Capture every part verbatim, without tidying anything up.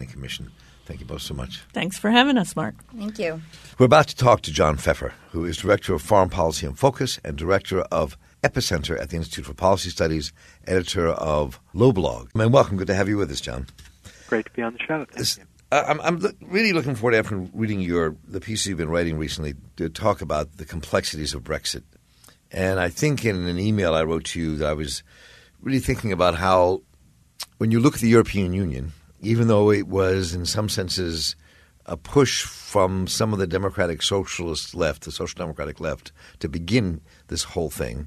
Commission. Thank you both so much. Thanks for having us, Mark. Thank you. We're about to talk to John Pfeffer, who is Director of Foreign Policy and Focus and Director of Epicenter at the Institute for Policy Studies, editor of Loblog. And welcome. Good to have you with us, John. Great to be on the show. Thank This, you. uh, I'm, I'm lo- really looking forward, after reading your the piece you've been writing recently, to talk about the complexities of Brexit. And I think in an email I wrote to you that I was really thinking about how when you look at the European Union, even though it was in some senses a push from some of the democratic socialist left, the social democratic left, to begin this whole thing,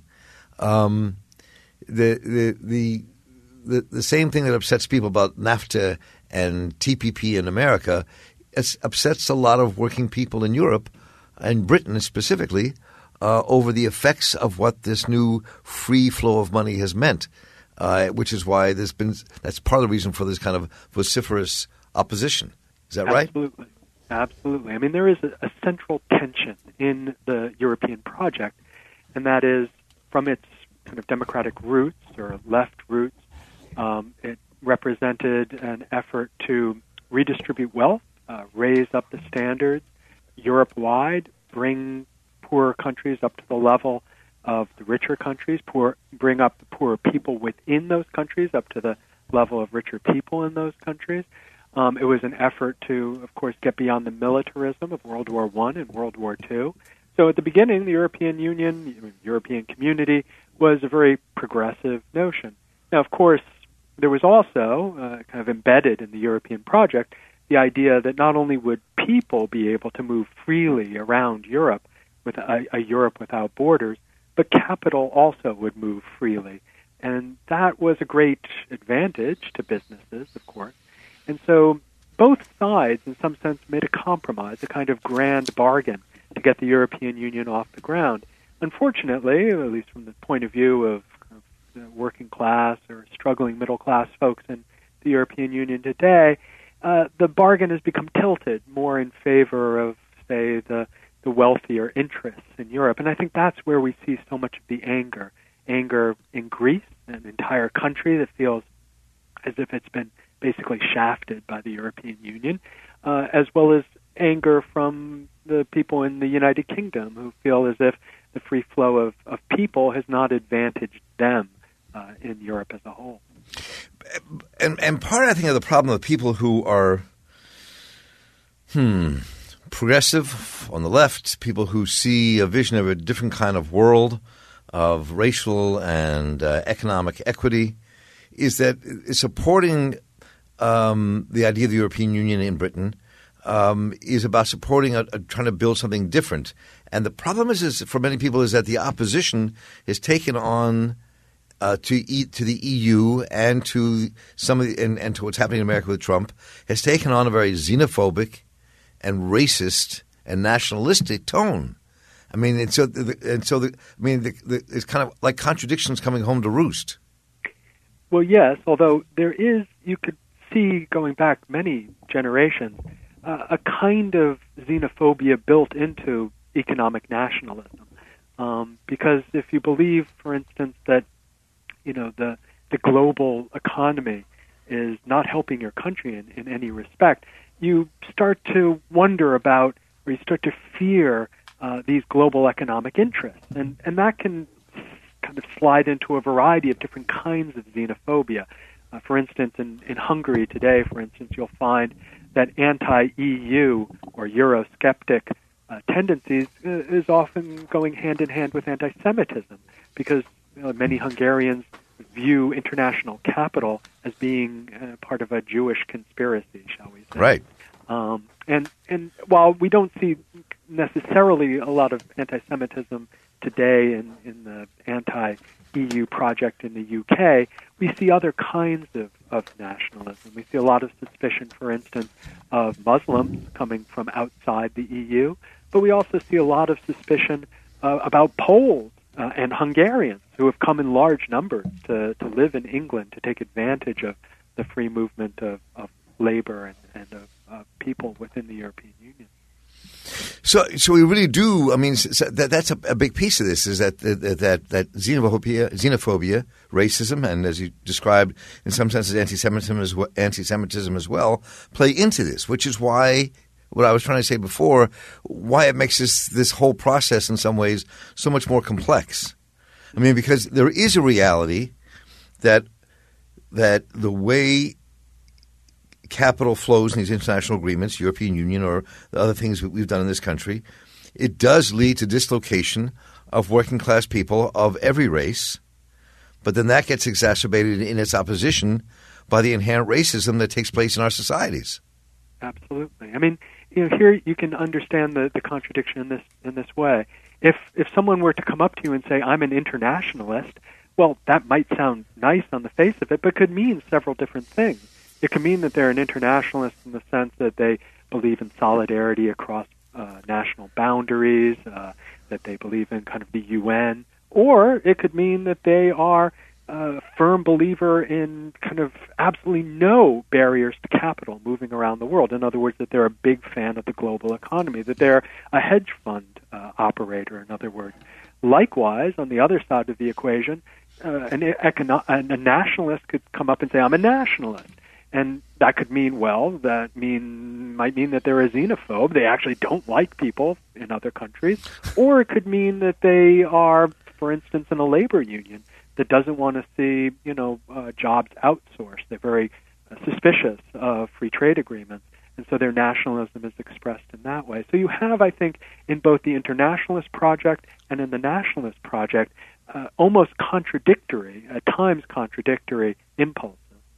um, the, the the the the same thing that upsets people about NAFTA and T P P in America, it upsets a lot of working people in Europe and Britain specifically uh, over the effects of what this new free flow of money has meant, uh, which is why there's been that's part of the reason for this kind of vociferous opposition. Is that right? Absolutely. Absolutely. I mean, there is a, a central tension in the European project, and that is from its kind of democratic roots or left roots, um, it represented an effort to redistribute wealth, uh, raise up the standards Europe-wide, bring poorer countries up to the level of the richer countries, poor, bring up the poorer people within those countries up to the level of richer people in those countries. Um, it was an effort to, of course, get beyond the militarism of World War One and World War Two. So at the beginning, the European Union, European community, was a very progressive notion. Now, of course, there was also uh, kind of embedded in the European project the idea that not only would people be able to move freely around Europe with a, a Europe without borders, but capital also would move freely. And that was a great advantage to businesses, of course. And so both sides, in some sense, made a compromise, a kind of grand bargain to get the European Union off the ground. Unfortunately, at least from the point of view of, of the working class or struggling middle class folks in the European Union today, uh, the bargain has become tilted more in favor of, say, the, the wealthier interests in Europe. And I think that's where we see so much of the anger. Anger in Greece, an entire country that feels as if it's been basically shafted by the European Union, uh, as well as anger from the people in the United Kingdom who feel as if the free flow of, of people has not advantaged them uh, in Europe as a whole. And, and part, I think, of the problem of people who are hmm, progressive on the left, people who see a vision of a different kind of world, of racial and uh, economic equity, is that supporting um, the idea of the European Union in Britain um, is about supporting, a, a, trying to build something different. And the problem is, is, for many people, is that the opposition is taken on uh, to e, to the E U and to some of the, and, and to what's happening in America with Trump, has taken on a very xenophobic and racist and nationalistic tone. I mean, and so, the, and so the, I mean, the, the, it's kind of like contradictions coming home to roost. Well, yes, although there is, you could see going back many generations, uh, a kind of xenophobia built into economic nationalism. Um, because if you believe, for instance, that you know the the global economy is not helping your country in, in any respect, you start to wonder about, or you start to fear uh, these global economic interests, and and that can kind of slide into a variety of different kinds of xenophobia. Uh, for instance, in, in Hungary today, for instance, you'll find that anti-E U or Eurosceptic uh, tendencies uh, is often going hand in hand with anti-Semitism, because you know, many Hungarians view international capital as being uh, part of a Jewish conspiracy, shall we say. Right. Um, and, and while we don't see necessarily a lot of anti-Semitism today in, in the anti-E U project in the U K, we see other kinds of, of nationalism. We see a lot of suspicion, for instance, of Muslims coming from outside the E U, but we also see a lot of suspicion uh, about Poles uh, and Hungarians who have come in large numbers to, to live in England to take advantage of the free movement of, of labor and, and of uh, people within the European Union. So, so we really do. I mean, so that, that's a, a big piece of this. Is that that that, that xenophobia, xenophobia, racism, and as you described, in some senses, anti-Semitism as well, anti-Semitism as well, play into this. Which is why what I was trying to say before, why it makes this this whole process in some ways so much more complex. I mean, because there is a reality that that the way capital flows in these international agreements, European Union or the other things that we've done in this country, it does lead to dislocation of working class people of every race. But then that gets exacerbated in its opposition by the inherent racism that takes place in our societies. Absolutely. I mean, you know, here you can understand the, the contradiction in this in this way. If if someone were to come up to you and say, I'm an internationalist, well, that might sound nice on the face of it, but could mean several different things. It can mean that they're an internationalist in the sense that they believe in solidarity across uh, national boundaries, uh, that they believe in kind of the U N, or it could mean that they are a firm believer in kind of absolutely no barriers to capital moving around the world. In other words, that they're a big fan of the global economy, that they're a hedge fund uh, operator, in other words. Likewise, on the other side of the equation, uh, an econo- a nationalist could come up and say, I'm a nationalist. And that could mean, well, that mean might mean that they're a xenophobe. They actually don't like people in other countries. Or it could mean that they are, for instance, in a labor union that doesn't want to see, you know, uh, jobs outsourced. They're very uh, suspicious of free trade agreements. And so their nationalism is expressed in that way. So you have, I think, in both the internationalist project and in the nationalist project, uh, almost contradictory, at times contradictory impulses.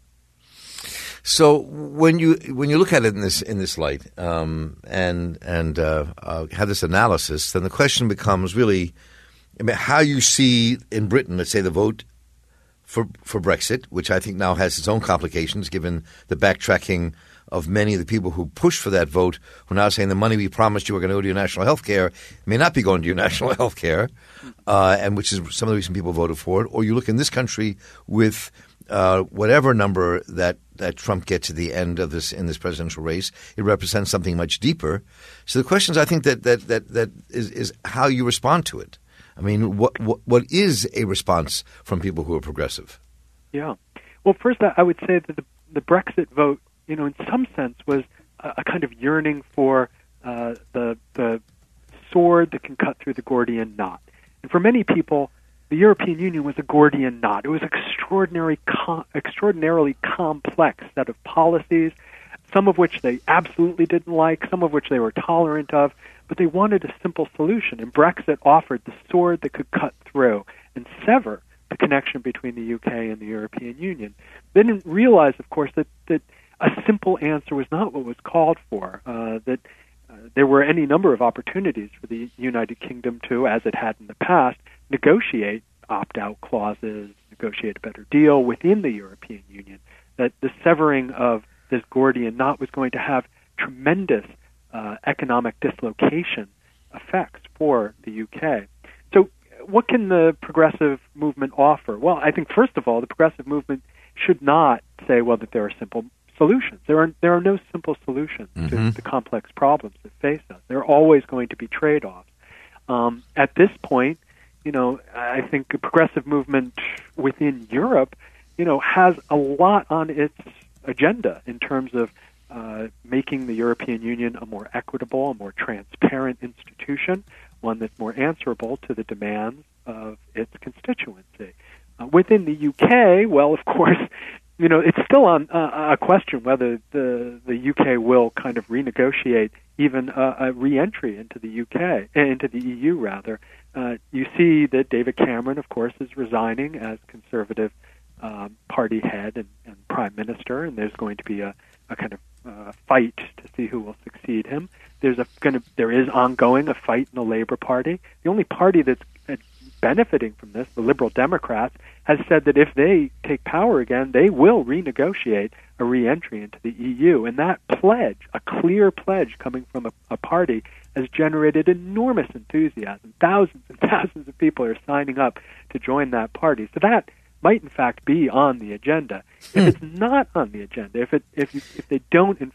So when you when you look at it in this in this light um, and and uh, uh, have this analysis, then the question becomes really, I mean, how you see in Britain, let's say, the vote for for Brexit, which I think now has its own complications, given the backtracking of many of the people who pushed for that vote, who are now saying the money we promised you were going to go to your national health care may not be going to your national health care, uh, and which is some of the reason people voted for it. Or you look in this country with uh, whatever number that, that Trump gets at the end of this in this presidential race, it represents something much deeper. So the questions I think that that that, that is, is how you respond to it. I mean, what, what what is a response from people who are progressive? Yeah. Well, first, I would say that the, the Brexit vote, you know, in some sense, was a, a kind of yearning for uh, the the sword that can cut through the Gordian knot. And for many people, the European Union was a Gordian knot. It was an extraordinary, com- extraordinarily complex set of policies, some of which they absolutely didn't like, some of which they were tolerant of, but they wanted a simple solution. And Brexit offered the sword that could cut through and sever the connection between the U K and the European Union. They didn't realize, of course, that, that a simple answer was not what was called for, uh, that uh, there were any number of opportunities for the United Kingdom to, as it had in the past, negotiate opt-out clauses, negotiate a better deal within the European Union, that the severing of this Gordian knot was going to have tremendous uh, economic dislocation effects for the U K. So what can the progressive movement offer? Well, I think, first of all, the progressive movement should not say, well, that there are simple solutions. There are there are no simple solutions mm-hmm. to the complex problems that face us. There are always going to be trade-offs. Um, at this point, you know, I think the progressive movement within Europe, you know, has a lot on its agenda in terms of uh, making the European Union a more equitable, a more transparent institution, one that's more answerable to the demands of its constituency. Uh, within the U K, well, of course, you know, it's still on uh, a question whether the the U K will kind of renegotiate even a, a re-entry into the U K, into the E U rather. Uh, you see that David Cameron, of course, is resigning as Conservative um, Party head and, and Prime Minister, and there's going to be a, a kind of uh, fight to see who will succeed him. There's a going to there is ongoing a fight in the Labour Party. The only party that's benefiting from this, the Liberal Democrats, has said that if they take power again, they will renegotiate a re-entry into the E U. And that pledge, a clear pledge coming from a, a party, has generated enormous enthusiasm. Thousands and thousands of people are signing up to join that party. So that might, in fact, be on the agenda. If it's not on the agenda, if it if you, if they don't, in fact,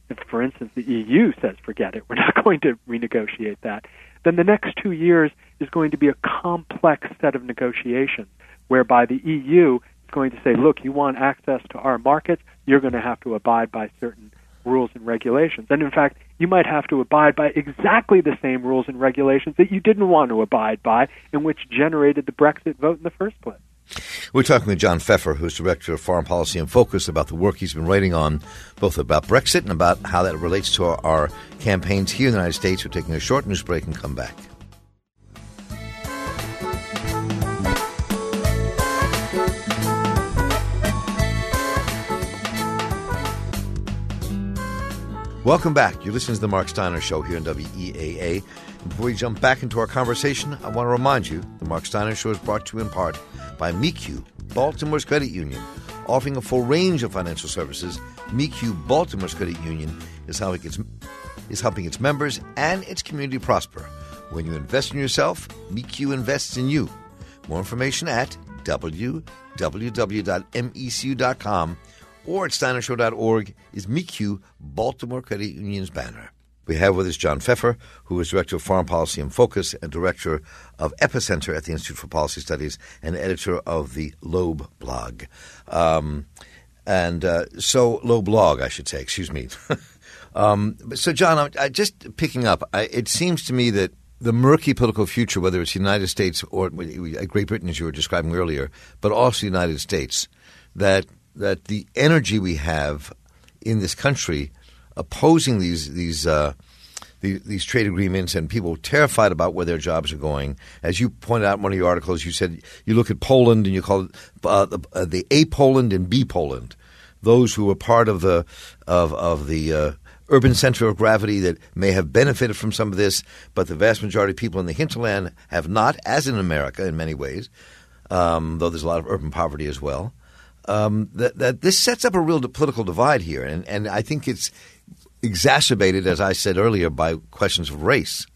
if, for instance, the E U says, forget it, we're not going to renegotiate that, then the next two years is going to be a complex set of negotiations whereby the E U is going to say, look, you want access to our markets, you're going to have to abide by certain rules and regulations. And in fact, you might have to abide by exactly the same rules and regulations that you didn't want to abide by and which generated the Brexit vote in the first place. We're talking with John Pfeffer, who's Director of Foreign Policy and Focus, about the work he's been writing on both about Brexit and about how that relates to our, our campaigns here in the United States. We're taking a short news break and come back. Welcome back. You're listening to The Mark Steiner Show here on W E A A. And before we jump back into our conversation, I want to remind you The Mark Steiner Show is brought to you in part by M E Q U, Baltimore's credit union. Offering a full range of financial services, M E Q U, Baltimore's credit union is helping its, is helping its members and its community prosper. When you invest in yourself, M E Q U invests in you. More information at w w w dot m e c u dot com or at steiner show dot org is M E Q U, Baltimore Credit Union's banner. We have with us John Pfeffer, who is Director of Foreign Policy and Focus and Director of Epicenter at the Institute for Policy Studies and editor of the Loeb blog. Um, and uh, so, Loeb blog, I should say, excuse me. um, so, John, I, I, just picking up, I, it seems to me that the murky political future, whether it's the United States or Great Britain, as you were describing earlier, but also the United States, that that the energy we have in this country opposing these these uh, these, these trade agreements and people terrified about where their jobs are going. As you pointed out in one of your articles, you said you look at Poland and you call it uh, the, uh, the A Poland and B Poland, those who were part of the of of the uh, urban center of gravity that may have benefited from some of this, but the vast majority of people in the hinterland have not, as in America in many ways, um, though there's a lot of urban poverty as well. Um, that, that this sets up a real political divide here, and, and I think it's exacerbated, as I said earlier, by questions of race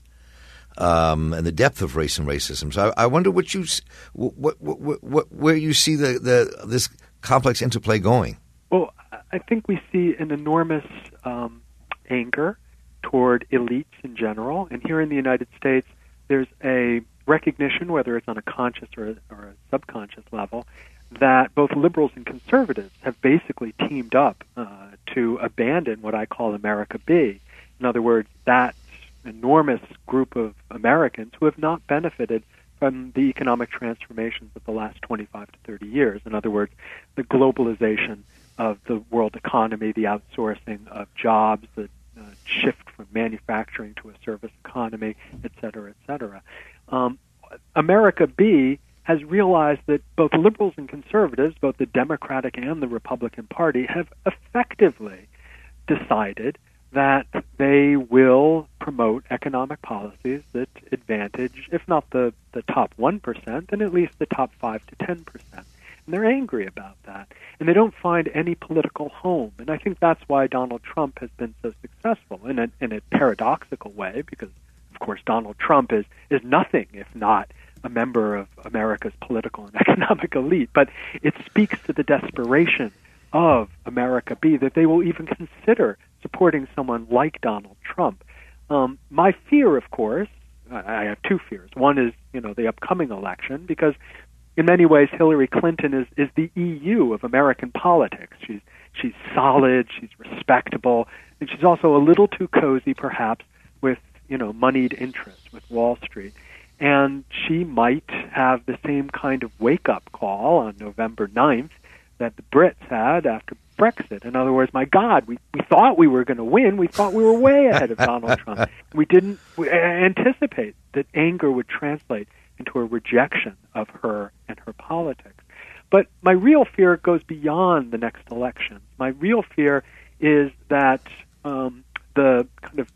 um, and the depth of race and racism. So I, I wonder what you, what, what, what, what, where you see the, the this complex interplay going. Well, I think we see an enormous um, anger toward elites in general, and here in the United States, there's a recognition, whether it's on a conscious or a, or a subconscious level, that both liberals and conservatives have basically teamed up uh, to abandon what I call America B. In other words, that enormous group of Americans who have not benefited from the economic transformations of the last twenty-five to thirty years. In other words, the globalization of the world economy, the outsourcing of jobs, the uh, shift from manufacturing to a service economy, et cetera, et cetera. Um, America B has realized that both liberals and conservatives, both the Democratic and the Republican Party, have effectively decided that they will promote economic policies that advantage, if not the, the top one percent, then at least the top five to ten percent. And they're angry about that. And they don't find any political home. And I think that's why Donald Trump has been so successful in a, in a paradoxical way, because, of course, Donald Trump is, is nothing if not a member of America's political and economic elite, but it speaks to the desperation of America B that they will even consider supporting someone like Donald Trump. Um, my fear, of course, I have two fears. One is, you know, the upcoming election, because in many ways Hillary Clinton is, is the E U of American politics. She's she's solid, she's respectable, and she's also a little too cozy, perhaps, with, you know, moneyed interests, with Wall Street. And she might have the same kind of wake-up call on November ninth that the Brits had after Brexit. In other words, my God, we, we thought we were going to win. We thought we were way ahead of Donald Trump. We didn't we, uh, anticipate that anger would translate into a rejection of her and her politics. But my real fear goes beyond the next election. My real fear is that um, the kind of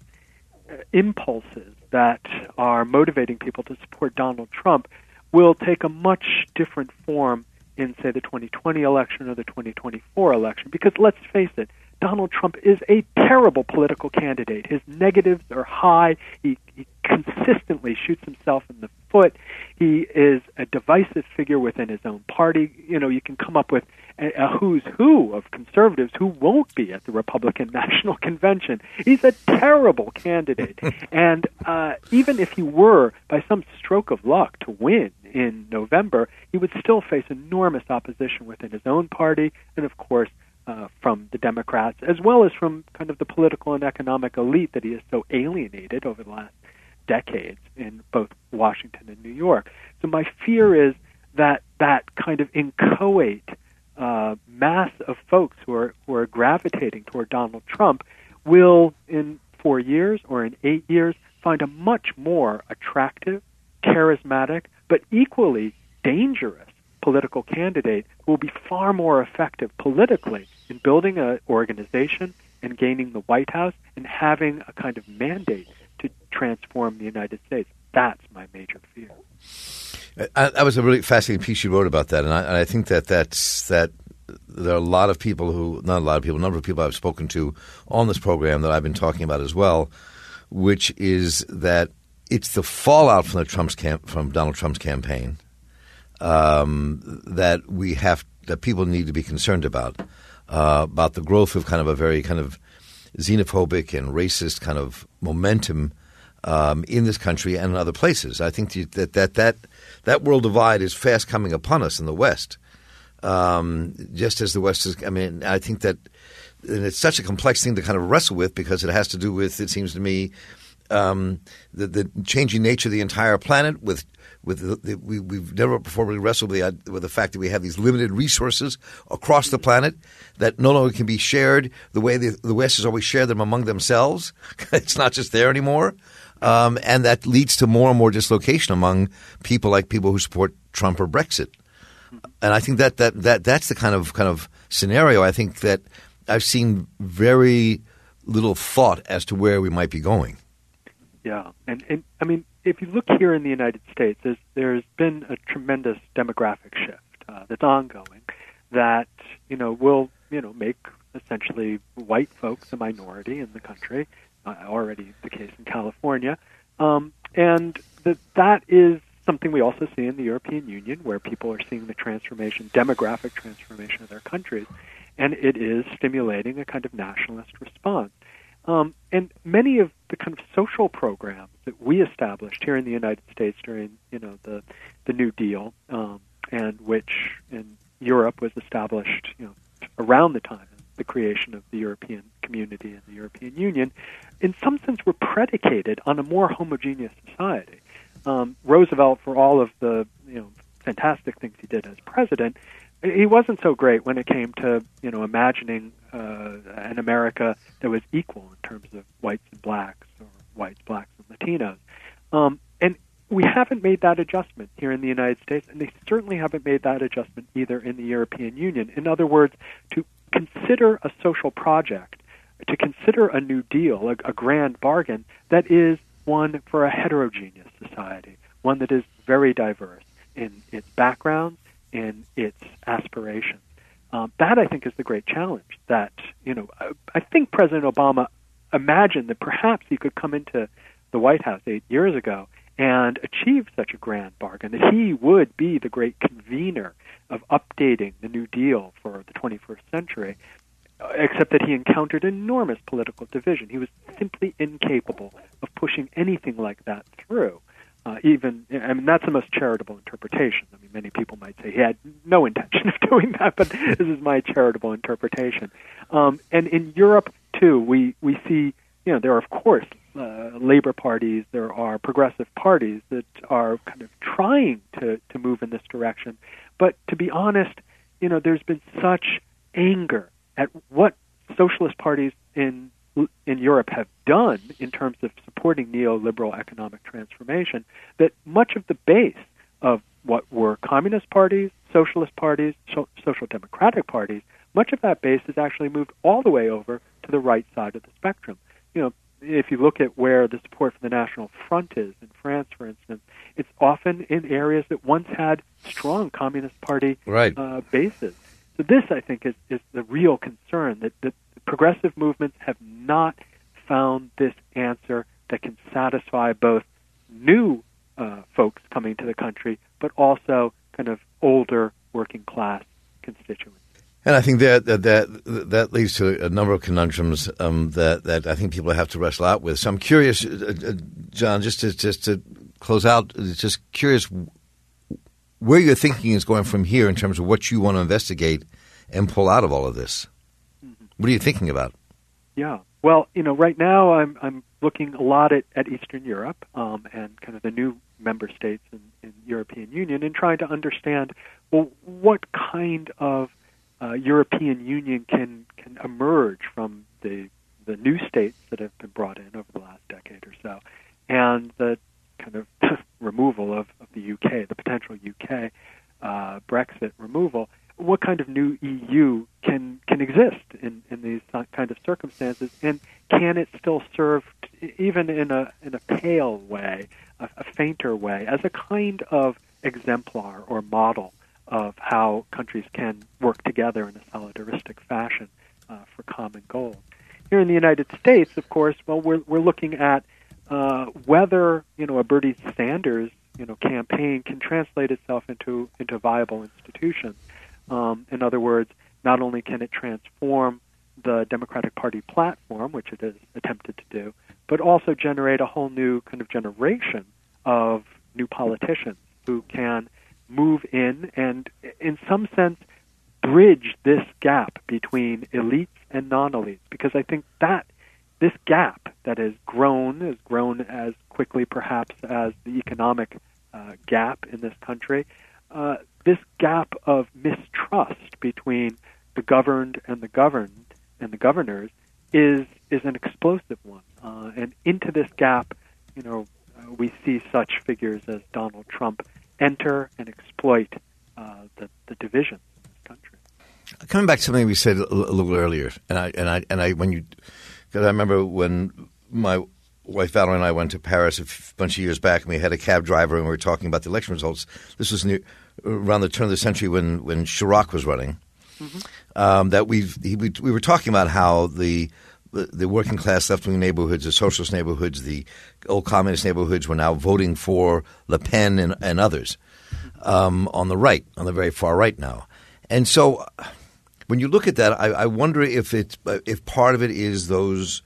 impulses that are motivating people to support Donald Trump will take a much different form in, say, the twenty twenty election or the twenty twenty-four election. Because let's face it, Donald Trump is a terrible political candidate. His negatives are high. He, he consistently shoots himself in the foot. He is a divisive figure within his own party. You know, you can come up with a, a who's who of conservatives who won't be at the Republican National Convention. He's a terrible candidate. And uh, even if he were, by some stroke of luck, to win in November, he would still face enormous opposition within his own party and, of course, uh, from the Democrats, as well as from kind of the political and economic elite that he has so alienated over the last decades in both Washington and New York. So my fear is that that kind of inchoate uh, mass of folks who are who are gravitating toward Donald Trump will, in four years or in eight years, find a much more attractive, charismatic, but equally dangerous political candidate who will be far more effective politically in building an organization and gaining the White House and having a kind of mandate to transform the United States. That's my major fear. I, that was a really fascinating piece you wrote about that, and I, and I think that that's that. There are a lot of people who, not a lot of people, a number of people I've spoken to on this program that I've been talking about as well, which is that it's the fallout from the Trump's camp, from Donald Trump's campaign um, that we have that people need to be concerned about uh, about the growth of kind of a very kind of xenophobic and racist kind of momentum um, in this country and in other places. I think that that that that world divide is fast coming upon us in the West. Um, just as the West is, I mean, I think that and it's such a complex thing to kind of wrestle with because it has to do with, it seems to me, um, the, the changing nature of the entire planet. With with the, the, we, we've never before really wrestled with the, with the fact that we have these limited resources across the planet that no longer can be shared the way the, the West has always shared them among themselves. It's not just there anymore, um, and that leads to more and more dislocation among people like people who support Trump or Brexit. And I think that, that, that that's the kind of kind of scenario I think that I've seen very little thought as to where we might be going. Yeah, and, and I mean, if you look here in the United States, there's, there's been a tremendous demographic shift uh, that's ongoing that, you know, will, you know, make essentially white folks a minority in the country, uh, already the case in California. Um, and that that is something we also see in the European Union, where people are seeing the transformation, demographic transformation of their countries, and it is stimulating a kind of nationalist response. Um, and many of the kind of social programs that we established here in the United States during, you know, the the New Deal, um, and which in Europe was established, you know, around the time of the creation of the European community and the European Union, in some sense were predicated on a more homogeneous society. Um, Roosevelt, for all of the, you know, fantastic things he did as president, he wasn't so great when it came to, you know, imagining uh, an America that was equal in terms of whites and blacks, or whites, blacks, and Latinos. Um, and we haven't made that adjustment here in the United States, and they certainly haven't made that adjustment either in the European Union. In other words, to consider a social project, to consider a New Deal, a, a grand bargain that is one for a heterogeneous society, one that is very diverse in its backgrounds, in its aspirations. Um, that, I think, is the great challenge that, you know, I, I think President Obama imagined that perhaps he could come into the White House eight years ago and achieve such a grand bargain, that he would be the great convener of updating the New Deal for the twenty-first century, except that he encountered enormous political division. He was simply incapable of pushing anything like that through. Uh, even, I mean, that's the most charitable interpretation. I mean, many people might say he had no intention of doing that, but this is my charitable interpretation. Um, and in Europe, too, we, we see, you know, there are, of course, uh, labor parties, there are progressive parties that are kind of trying to, to move in this direction. But to be honest, you know, there's been such anger at what socialist parties in in Europe have done in terms of supporting neoliberal economic transformation, that much of the base of what were communist parties, socialist parties, so, social democratic parties, much of that base has actually moved all the way over to the right side of the spectrum. You know, if you look at where the support for the National Front is in France, for instance, it's often in areas that once had strong Communist Party right. uh, bases. So this, I think, is, is the real concern, that, that progressive movements have not found this answer that can satisfy both new uh, folks coming to the country, but also kind of older working class constituents. And I think that that that, that leads to a number of conundrums um, that that I think people have to wrestle out with. So I'm curious, uh, uh, John, just to just to close out, just curious where your thinking is going from here in terms of what you want to investigate and pull out of all of this. Mm-hmm. What are you thinking about? Yeah. Well, you know, right now I'm I'm looking a lot at, at Eastern Europe um, and kind of the new member states in, in European Union, and trying to understand, well, what kind of uh, European Union can can emerge from the the new states that have been brought in over the last decade or so, and the kind of removal of, of the U K, the potential U K uh, Brexit removal. What kind of new E U can can exist in, in these kind of circumstances, and can it still serve, even in a in a pale way, a, a fainter way, as a kind of exemplar or model of how countries can work together in a solidaristic fashion uh, for common goals? Here in the United States, of course, well, we're we're looking at uh, whether you know a Bernie Sanders you know campaign can translate itself into into viable institutions. Um, in other words, not only can it transform the Democratic Party platform, which it has attempted to do, but also generate a whole new kind of generation of new politicians who can move in and, in some sense, bridge this gap between elites and non-elites. Because I think that this gap that has grown, has grown as quickly perhaps as the economic uh, gap in this country, uh, this gap of mistrust between the governed and the governed and the governors is is an explosive one. Uh, and into this gap, you know, uh, we see such figures as Donald Trump enter and exploit uh, the, the divisions in this country. Coming back to something we said a, a little earlier, and I and I and I when you, because I remember when my wife Valerie and I went to Paris a f- bunch of years back, and we had a cab driver, and we were talking about the election results. This was near, around the turn of the century when, when Chirac was running. Mm-hmm. Um, that we've he, we, we were talking about how the the, the working class left wing neighborhoods, the socialist neighborhoods, the old communist neighborhoods were now voting for Le Pen and, and others um, on the right, on the very far right now. And so, when you look at that, I, I wonder if it's if part of it is those.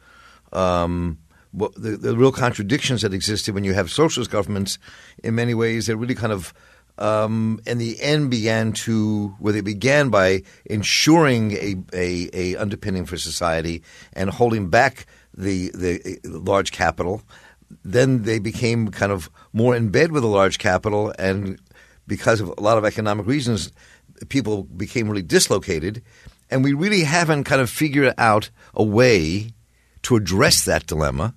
Um, Well, the, the real contradictions that existed when you have socialist governments, in many ways, that really kind of, um, in the end, began to where they began by ensuring a, a, a underpinning for society and holding back the the large capital. Then they became kind of more in bed with the large capital, and because of a lot of economic reasons, people became really dislocated, and we really haven't kind of figured out a way to address that dilemma.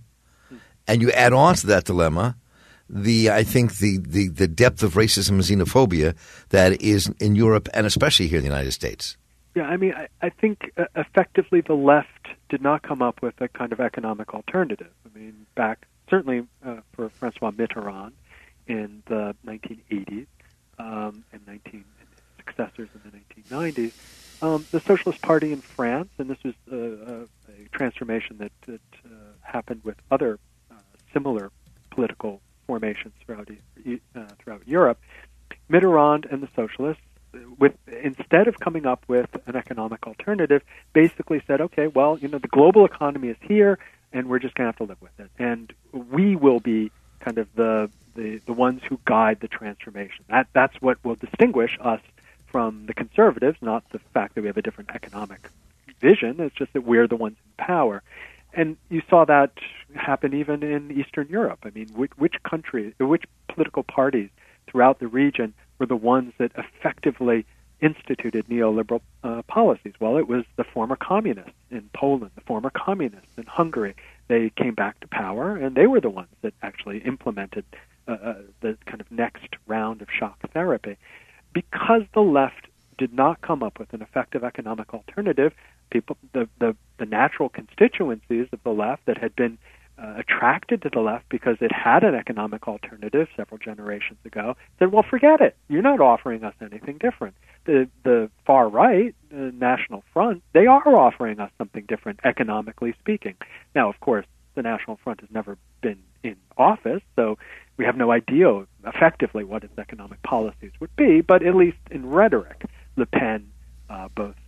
And you add on to that dilemma the I think the, the, the depth of racism and xenophobia that is in Europe and especially here in the United States. Yeah, I mean, I, I think uh, effectively the left did not come up with a kind of economic alternative. I mean, back certainly uh, for Francois Mitterrand in the nineteen eighties um, and nineteen and successors in the nineteen nineties, um, the Socialist Party in France, and this was uh, a, a transformation that, that uh, happened with other similar political formations throughout uh, throughout Europe, Mitterrand and the socialists, with instead of coming up with an economic alternative, basically said, okay, well, you know, the global economy is here, and we're just going to have to live with it, and we will be kind of the, the the ones who guide the transformation. That that's what will distinguish us from the conservatives, not the fact that we have a different economic vision. It's just that we're the ones in power. And you saw that happen even in Eastern Europe. I mean, which, which countries, which political parties throughout the region were the ones that effectively instituted neoliberal uh, policies? Well, it was the former communists in Poland, the former communists in Hungary. They came back to power, and they were the ones that actually implemented uh, uh, the kind of next round of shock therapy. Because the left did not come up with an effective economic alternative, people, the, the, the natural constituencies of the left that had been uh, attracted to the left because it had an economic alternative several generations ago said, well, forget it. You're not offering us anything different. The, the far right, the National Front, they are offering us something different, economically speaking. Now, of course, the National Front has never been in office, so we have no idea effectively what its economic policies would be, but at least in rhetoric, Le Pen, uh, both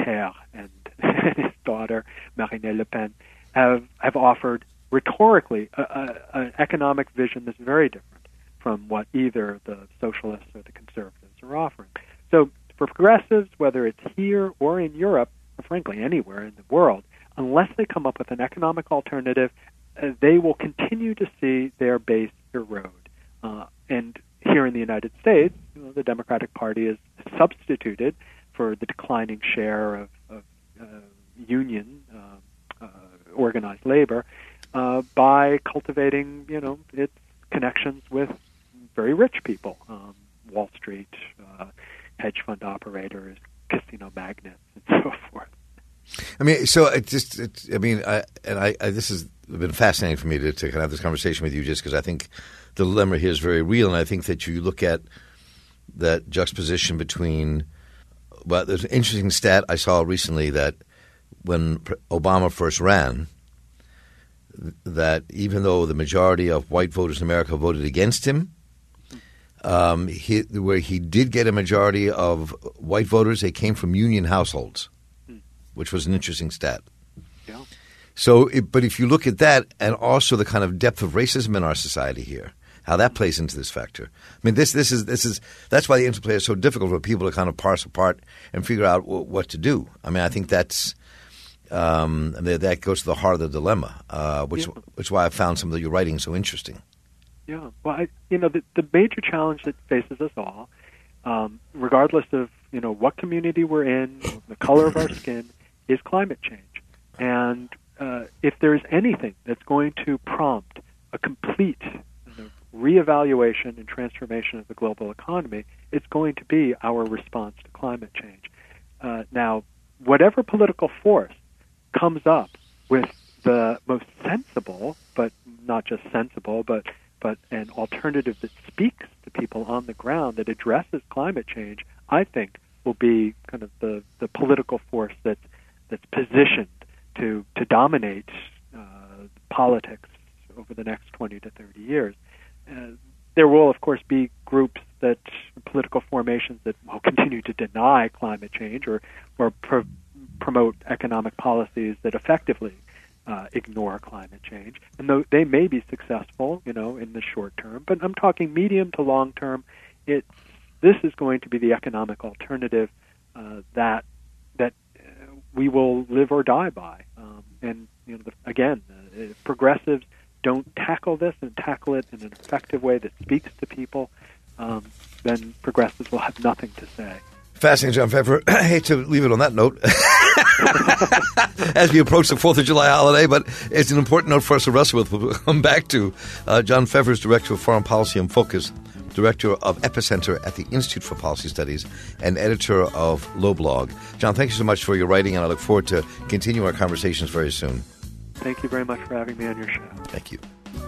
Terre and his daughter, Marine Le Pen, have, have offered rhetorically a, a, an economic vision that's very different from what either the socialists or the conservatives are offering. So for progressives, whether it's here or in Europe, or frankly anywhere in the world, unless they come up with an economic alternative, uh, they will continue to see their base erode. Uh, and here in the United States, you know, the Democratic Party is substituted for the declining share of, of uh, union uh, uh, organized labor uh, by cultivating, you know, its connections with very rich people, um, Wall Street, uh, hedge fund operators, casino magnates, and so forth. I mean, so it just, it, I mean, I, and I, I, this has been fascinating for me to, to kind of have this conversation with you, just because I think the dilemma here is very real, and I think that you look at that juxtaposition between, well, there's an interesting stat I saw recently that when Obama first ran, that even though the majority of white voters in America voted against him, um, he, where he did get a majority of white voters, they came from union households, which was an interesting stat. Yeah. So, it, but if you look at that and also the kind of depth of racism in our society here, how that plays into this factor. I mean, this this is this is that's why the interplay is so difficult for people to kind of parse apart and figure out w- what to do. I mean, I think that's um, that goes to the heart of the dilemma, uh, which yeah. which is why I found some of your writing so interesting. Yeah. Well, I, you know, the, the major challenge that faces us all, um, regardless of you know what community we're in, the color of our skin, is climate change. And uh, if there's anything that's going to prompt a complete you know, reevaluation and transformation of the global economy, it's going to be our response to climate change. Uh, now, whatever political force comes up with the most sensible, but not just sensible, but but an alternative that speaks to people on the ground, that addresses climate change, I think will be kind of the, the political force that's that's positioned to to dominate uh, politics over the next twenty to thirty years. Uh, there will, of course, be groups that political formations that will continue to deny climate change or or pro- promote economic policies that effectively uh, ignore climate change, and though they may be successful, you know, in the short term. But I'm talking medium to long term. It's this is going to be the economic alternative uh, that that uh, we will live or die by. Um, and you know, the, again, uh, if progressives don't tackle this and tackle it in an effective way that speaks to people, um, then progressives will have nothing to say. Fascinating, John Pfeffer. I hate to leave it on that note as we approach the fourth of July holiday, but it's an important note for us to wrestle with. We'll come back to uh, John Pfeffer is Director of Foreign Policy and Focus, Director of Epicenter at the Institute for Policy Studies, and editor of Loblog. John, thank you so much for your writing, and I look forward to continuing our conversations very soon. Thank you very much for having me on your show. Thank you.